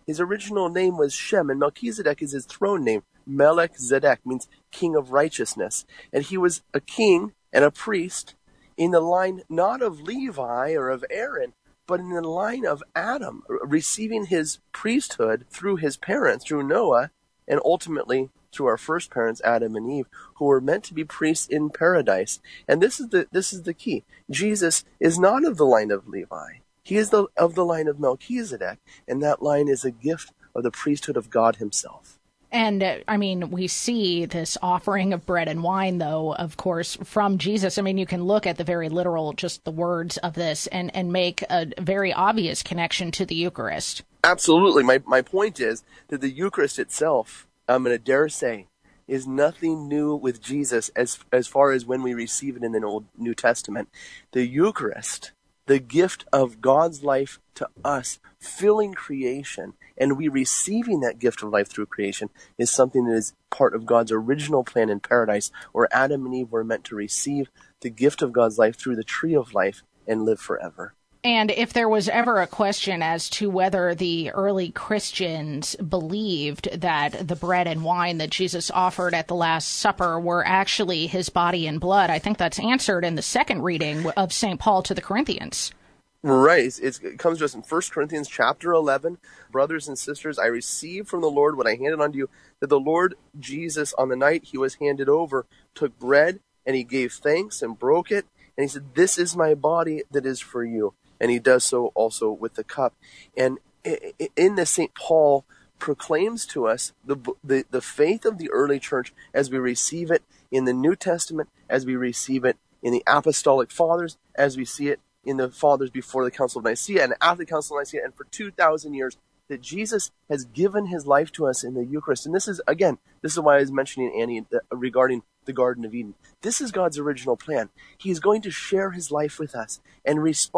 His original name was Shem, and Melchizedek is his throne name. Melech Zedek means king of righteousness. And he was a king and a priest in the line not of Levi or of Aaron, but in the line of Adam, receiving his priesthood through his parents, through Noah, and ultimately through our first parents, Adam and Eve, who were meant to be priests in paradise. And this is the key. Jesus is not of the line of Levi. He is of the line of Melchizedek, and that line is a gift of the priesthood of God himself. And, we see this offering of bread and wine, though, of course, from Jesus. You can look at the very literal, just the words of this, and make a very obvious connection to the Eucharist. Absolutely. My point is that the Eucharist itself, I'm going to dare say, is nothing new with Jesus as far as when we receive it in the New Testament. The Eucharist, the gift of God's life to us, filling creation, and we receiving that gift of life through creation, is something that is part of God's original plan in paradise, where Adam and Eve were meant to receive the gift of God's life through the tree of life and live forever. And if there was ever a question as to whether the early Christians believed that the bread and wine that Jesus offered at the Last Supper were actually his body and blood, I think that's answered in the second reading of St. Paul to the Corinthians. Right. It comes to us in 1 Corinthians chapter 11. Brothers and sisters, I received from the Lord what I handed unto you, that the Lord Jesus, on the night he was handed over, took bread, and he gave thanks and broke it. And he said, "This is my body that is for you." And he does so also with the cup. And in this, St. Paul proclaims to us the faith of the early church as we receive it in the New Testament, as we receive it in the Apostolic Fathers, as we see it in the Fathers before the Council of Nicaea and after the Council of Nicaea, and for 2,000 years, that Jesus has given his life to us in the Eucharist. And this is why I was mentioning, Annie, regarding the Garden of Eden. This is God's original plan. He is going to share his life with us and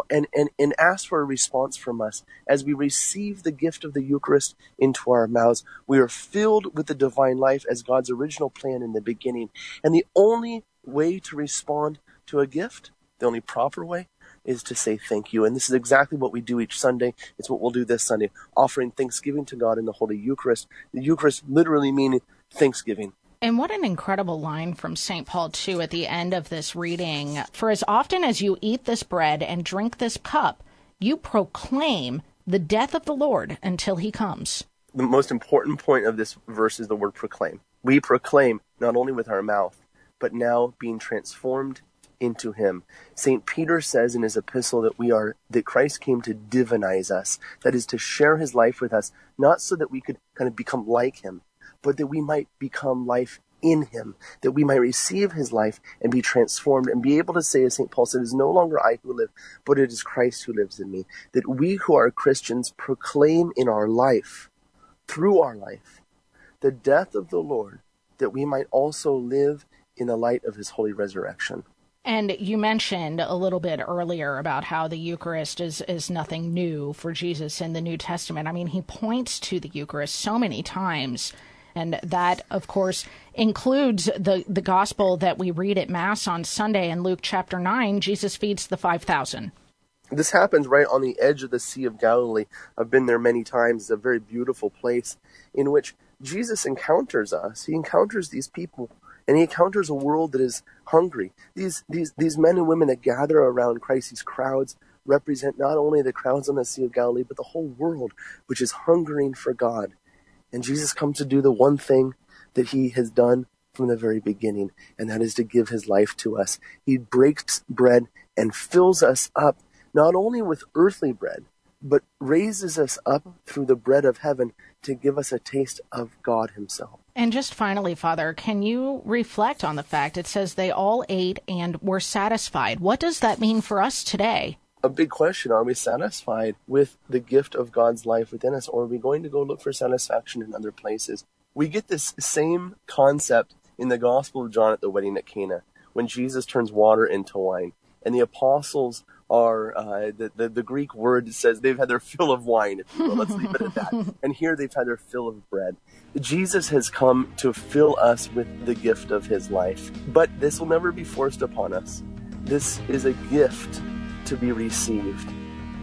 ask for a response from us. As we receive the gift of the Eucharist into our mouths, we are filled with the divine life as God's original plan in the beginning. And the only way to respond to a gift, the only proper way, is to say thank you. And this is exactly what we do each Sunday. It's what we'll do this Sunday, offering thanksgiving to God in the Holy Eucharist. The Eucharist literally meaning thanksgiving. And what an incredible line from St. Paul, too, at the end of this reading. For as often as you eat this bread and drink this cup, you proclaim the death of the Lord until he comes. The most important point of this verse is the word proclaim. We proclaim not only with our mouth, but now being transformed into him. St. Peter says in his epistle that Christ came to divinize us, that is, to share his life with us, not so that we could kind of become like him, but that we might become life in him, that we might receive his life and be transformed and be able to say, as St. Paul said, it is no longer I who live, but it is Christ who lives in me. That we who are Christians proclaim in our life, through our life, the death of the Lord, that we might also live in the light of his holy resurrection. And you mentioned a little bit earlier about how the Eucharist is nothing new for Jesus in the New Testament. He points to the Eucharist so many times. And that, of course, includes the gospel that we read at Mass on Sunday in Luke chapter 9. Jesus feeds the 5,000. This happens right on the edge of the Sea of Galilee. I've been there many times. It's a very beautiful place in which Jesus encounters us. He encounters these people. And he encounters a world that is hungry. These men and women that gather around Christ, these crowds, represent not only the crowds on the Sea of Galilee, but the whole world, which is hungering for God. And Jesus comes to do the one thing that he has done from the very beginning, and that is to give his life to us. He breaks bread and fills us up, not only with earthly bread, but raises us up through the bread of heaven to give us a taste of God himself. And just finally, Father, can you reflect on the fact it says they all ate and were satisfied? What does that mean for us today? A big question. Are we satisfied with the gift of God's life within us, or are we going to go look for satisfaction in other places? We get this same concept in the Gospel of John at the wedding at Cana, when Jesus turns water into wine. And the apostles are, the Greek word says they've had their fill of wine, if you will. Let's leave it at that. And here they've had their fill of bread. Jesus has come to fill us with the gift of his life. But this will never be forced upon us. This is a gift to be received.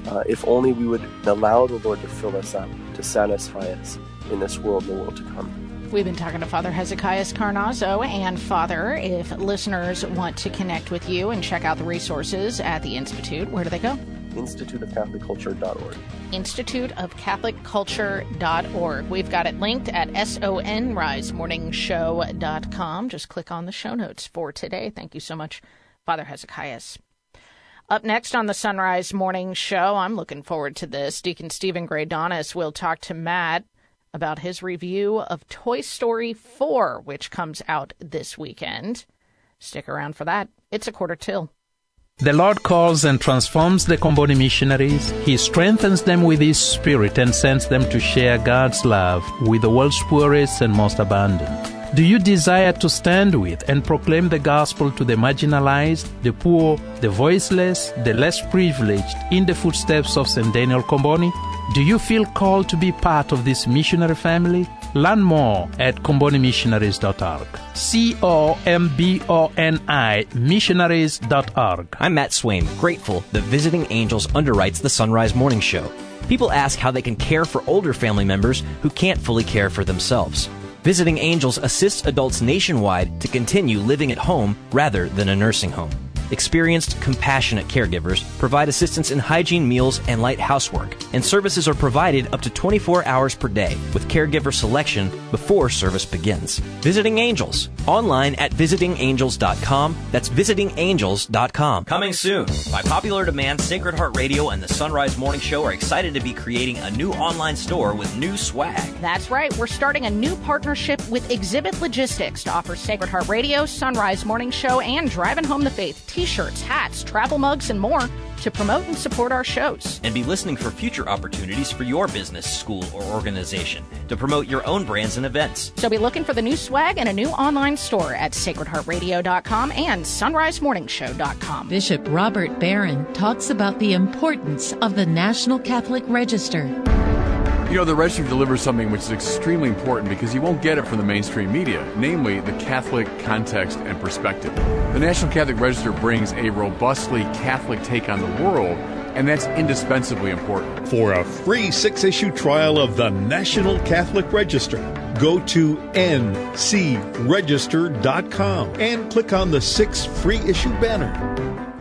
if only we would allow the Lord to fill us up, to satisfy us in this world and the world to come. We've been talking to Father Hezekiah Carnazzo. And Father, if listeners want to connect with you and check out the resources at the Institute, where do they go? instituteofcatholicculture.org. instituteofcatholicculture.org. We've got it linked at sonrisemorningshow.com. Just click on the show notes for today. Thank you so much, Father Hezekiah. Up next on the Sunrise Morning Show, I'm looking forward to this. Deacon Stephen Graydonis will talk to Matt about his review of Toy Story 4, which comes out this weekend. Stick around for that. It's 1:45. The Lord calls and transforms the Comboni missionaries. He strengthens them with His Spirit and sends them to share God's love with the world's poorest and most abandoned. Do you desire to stand with and proclaim the gospel to the marginalized, the poor, the voiceless, the less privileged in the footsteps of St. Daniel Comboni? Do you feel called to be part of this missionary family? Learn more at combonimissionaries.org. COMBONI missionaries.org. I'm Matt Swain, grateful that Visiting Angels underwrites the Sunrise Morning Show. People ask how they can care for older family members who can't fully care for themselves. Visiting Angels assists adults nationwide to continue living at home rather than a nursing home. Experienced, compassionate caregivers provide assistance in hygiene, meals, and light housework, and services are provided up to 24 hours per day with caregiver selection before service begins. Visiting Angels, online at visitingangels.com. That's visitingangels.com. Coming soon. By popular demand, Sacred Heart Radio and the Sunrise Morning Show are excited to be creating a new online store with new swag. That's right. We're starting a new partnership with Exhibit Logistics to offer Sacred Heart Radio, Sunrise Morning Show, and Driving Home the Faith T-shirts, hats, travel mugs, and more to promote and support our shows. And be listening for future opportunities for your business, school, or organization to promote your own brands and events. So be looking for the new swag and a new online store at sacredheartradio.com and sunrisemorningshow.com. Bishop Robert Barron talks about the importance of the National Catholic Register. You know, the Register delivers something which is extremely important because you won't get it from the mainstream media, namely the Catholic context and perspective. The National Catholic Register brings a robustly Catholic take on the world, and that's indispensably important. For a free 6-issue trial of the National Catholic Register, go to ncregister.com and click on the 6 free issue banner.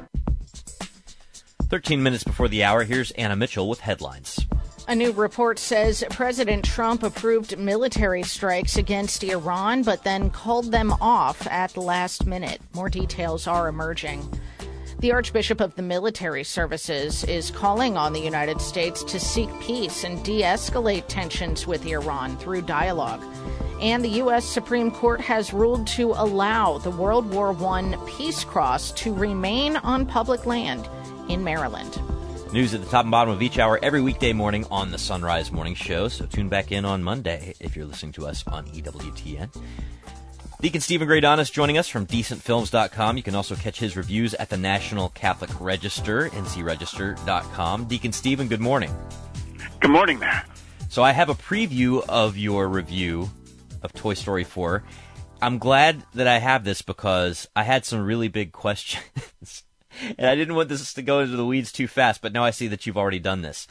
13 minutes before the hour, here's Anna Mitchell with headlines. A new report says President Trump approved military strikes against Iran, but then called them off at the last minute. More details are emerging. The Archbishop of the Military Services is calling on the United States to seek peace and de-escalate tensions with Iran through dialogue. And the U.S. Supreme Court has ruled to allow the World War I Peace Cross to remain on public land in Maryland. News at the top and bottom of each hour every weekday morning on the Sunrise Morning Show, so tune back in on Monday if you're listening to us on EWTN. Deacon Stephen Graydonis joining us from decentfilms.com. You can also catch his reviews at the National Catholic Register, ncregister.com. Deacon Stephen, good morning. Good morning, Matt. So I have a preview of your review of Toy Story 4. I'm glad that I have this because I had some really big questions. And I didn't want this to go into the weeds too fast, but now I see that you've already done this.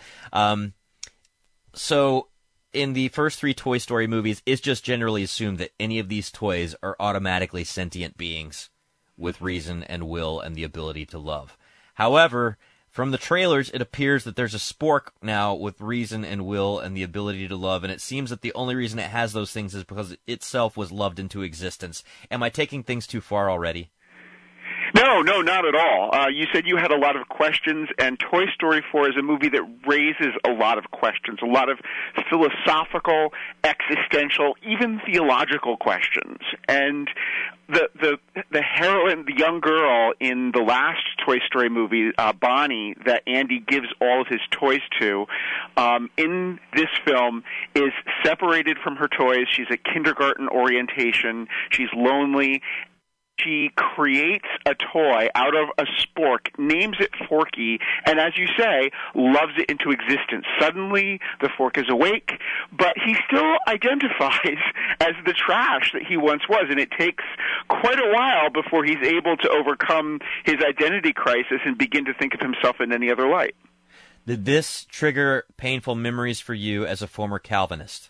So in the first 3 Toy Story movies, it's just generally assumed that any of these toys are automatically sentient beings with reason and will and the ability to love. However, from the trailers, it appears that there's a spork now with reason and will and the ability to love, and it seems that the only reason it has those things is because it itself was loved into existence. Am I taking things too far already? No, not at all. You said you had a lot of questions, and Toy Story 4 is a movie that raises a lot of questions, a lot of philosophical, existential, even theological questions. And the heroine, the young girl in the last Toy Story movie, Bonnie, that Andy gives all of his toys to, in this film is separated from her toys. She's at kindergarten orientation. She's lonely. She creates a toy out of a spork, names it Forky, and as you say, loves it into existence. Suddenly, the fork is awake, but he still identifies as the trash that he once was, and it takes quite a while before he's able to overcome his identity crisis and begin to think of himself in any other light. Did this trigger painful memories for you as a former Calvinist?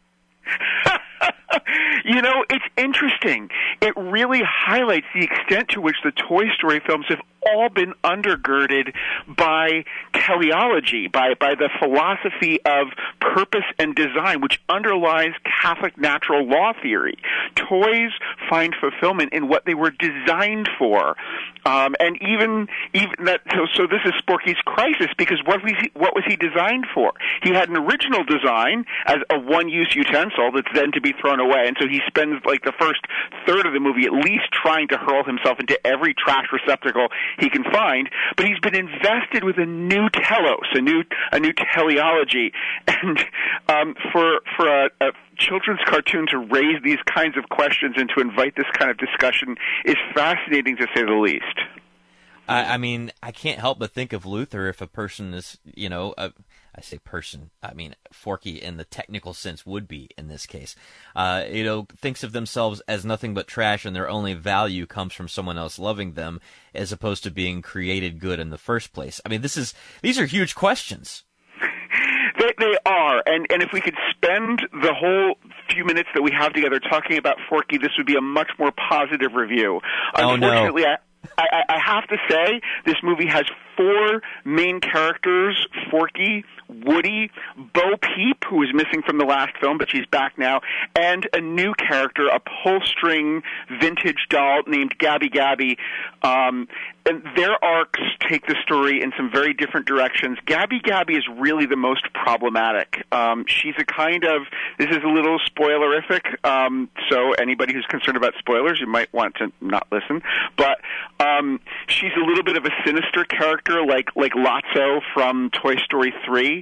You know, it's interesting. It really highlights the extent to which the Toy Story films have all been undergirded by teleology, by the philosophy of purpose and design, which underlies Catholic natural law theory. Toys find fulfillment in what they were designed for. And even that, so this is Sporky's crisis, because what was he designed for? He had an original design as a one-use utensil that's then to be thrown away, and so he spends like the first third of the movie at least trying to hurl himself into every trash receptacle he can find, but he's been invested with a new telos, a new teleology, and for a children's cartoon to raise these kinds of questions and to invite this kind of discussion is fascinating, to say the least. I mean, I can't help but think of Luther if a person is, I say person, I mean Forky in the technical sense would be in this case, thinks of themselves as nothing but trash and their only value comes from someone else loving them as opposed to being created good in the first place. I mean, these are huge questions. They are, and if we could spend the whole few minutes that we have together talking about Forky, this would be a much more positive review. Unfortunately, no. I have to say, this movie has 4 main characters: Forky, Woody, Bo Peep, who was missing from the last film, but she's back now, and a new character, a pull-string vintage doll named Gabby Gabby. And their arcs take the story in some very different directions. Gabby Gabby is really the most problematic. She's a kind of, this is a little spoilerific, so anybody who's concerned about spoilers, you might want to not listen. But she's a little bit of a sinister character, like Lotso from Toy Story 3.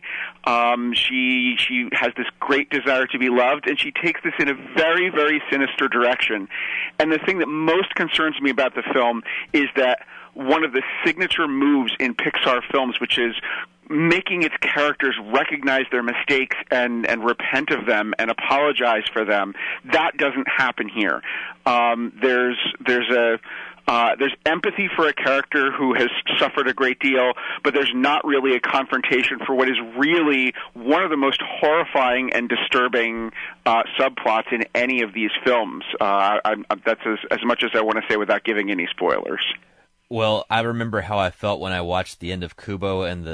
She has this great desire to be loved, and she takes this in a very, very sinister direction. And the thing that most concerns me about the film is that one of the signature moves in Pixar films, which is making its characters recognize their mistakes and repent of them and apologize for them, that doesn't happen here. There's empathy for a character who has suffered a great deal, but there's not really a confrontation for what is really one of the most horrifying and disturbing subplots in any of these films. That's as much as I want to say without giving any spoilers. Well, I remember how I felt when I watched the end of Kubo and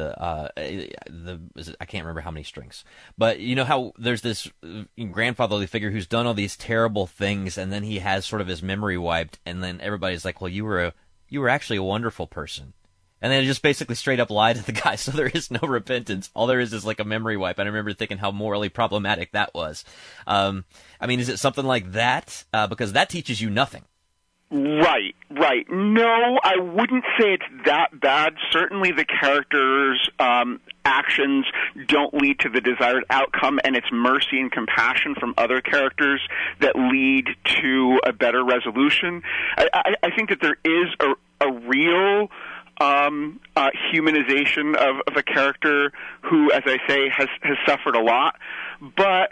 I can't remember how many strings, but you know how there's this grandfatherly figure who's done all these terrible things, and then he has sort of his memory wiped, and then everybody's like, "Well, you were actually a wonderful person," and then just basically straight up lied to the guy. So there is no repentance. All there is like a memory wipe. And I remember thinking how morally problematic that was. I mean, is it something like that? Because that teaches you nothing. Right. No, I wouldn't say it's that bad. Certainly the characters' actions don't lead to the desired outcome, and it's mercy and compassion from other characters that lead to a better resolution. I think that there is a real humanization of a character who, as I say, has suffered a lot. But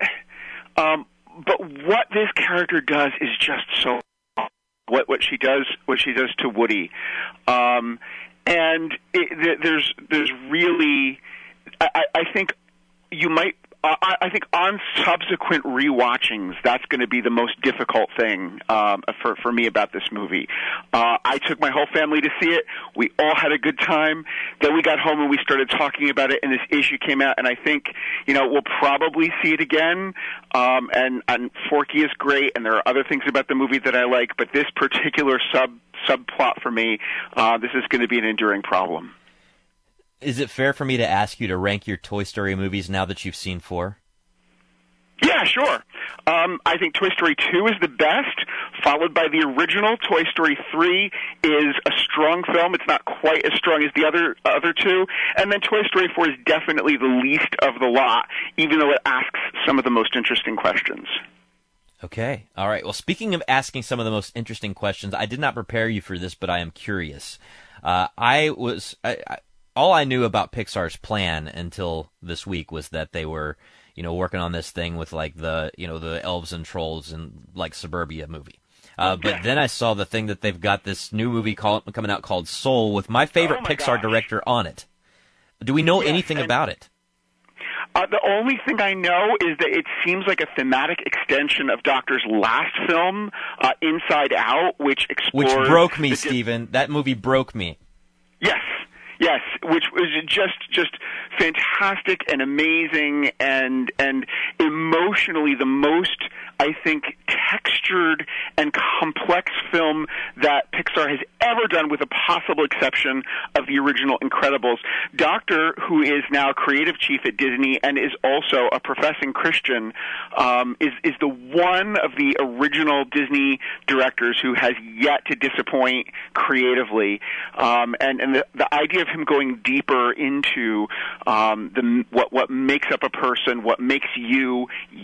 what this character does is just so what she does to Woody, and there's really, I think you might. I think on subsequent rewatchings, that's going to be the most difficult thing for me about this movie. I took my whole family to see it. We all had a good time. Then we got home and we started talking about it, and this issue came out. And I think, we'll probably see it again. And Forky is great, and there are other things about the movie that I like. But this particular subplot for me, this is going to be an enduring problem. Is it fair for me to ask you to rank your Toy Story movies now that you've seen 4? Yeah, sure. I think Toy Story 2 is the best, followed by the original. Toy Story 3 is a strong film. It's not quite as strong as the other two. And then Toy Story 4 is definitely the least of the lot, even though it asks some of the most interesting questions. Okay. All right. Well, speaking of asking some of the most interesting questions, I did not prepare you for this, but I am curious. All I knew about Pixar's plan until this week was that they were, working on this thing with like the elves and trolls and like Suburbia movie. But then I saw the thing that they've got this new movie coming out called Soul with my favorite Pixar director on it. Do we know anything about it? The only thing I know is that it seems like a thematic extension of Doctor's last film, Inside Out, which explores... Which broke me, Stephen. That movie broke me. Yes, which was just fantastic and amazing and emotionally the most, I think, textured and complex film that Pixar has ever done, with a possible exception of the original Incredibles. Doctor, who is now creative chief at Disney and is also a professing Christian, is the one of the original Disney directors who has yet to disappoint creatively. And the idea of him going deeper into what makes up a person, what makes you,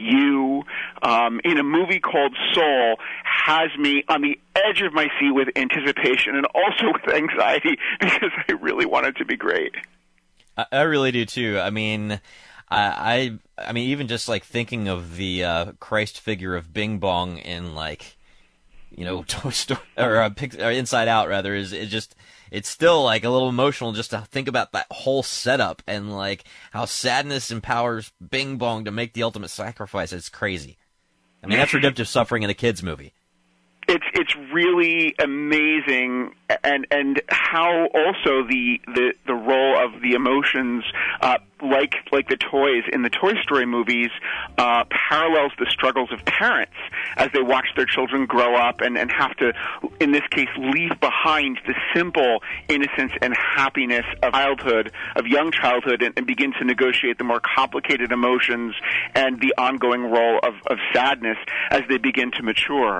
in a movie called Soul, has me on the edge of my seat with anticipation and also with anxiety, because I really want it to be great. I really do too. I mean, I mean, even just like thinking of the Christ figure of Bing Bong in, like, Toy Story or Inside Out, rather, it's still like a little emotional just to think about that whole setup and like how sadness empowers Bing Bong to make the ultimate sacrifice. It's crazy. I mean, that's redemptive suffering in a kid's movie. It's really amazing, and how also the role of the emotions, like the toys in the Toy Story movies, parallels the struggles of parents as they watch their children grow up and have to, in this case, leave behind the simple innocence and happiness of young childhood, and begin to negotiate the more complicated emotions and the ongoing role of sadness as they begin to mature.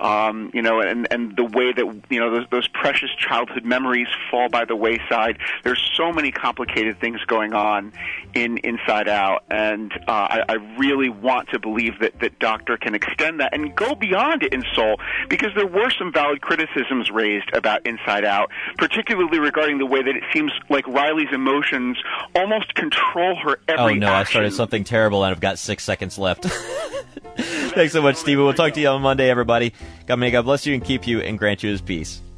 And the way that, those precious childhood memories fall by the wayside. There's so many complicated things going on in Inside Out, and I really want to believe that Doctor can extend that and go beyond it in Soul, because there were some valid criticisms raised about Inside Out, particularly regarding the way that it seems like Riley's emotions almost control her every action. I started something terrible and I've got 6 seconds left. Thanks so much, Stephen. We'll talk to you on Monday, everybody. God may God bless you and keep you and grant you his peace.